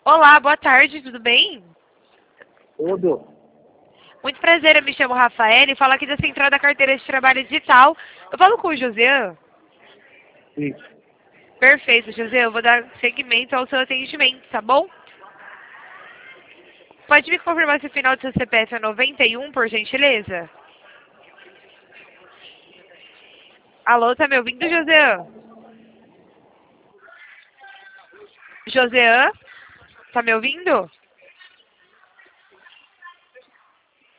Olá, boa tarde, tudo bem? Tudo. Muito prazer, eu me chamo Rafael e falo aqui da Central da Carteira de Trabalho Digital. Eu falo com o José? Isso. Perfeito, José, eu vou dar seguimento ao seu atendimento, tá bom? Pode me confirmar se o final do seu CPF é 91, por gentileza? Alô, tá me ouvindo, José? José? Tá me ouvindo?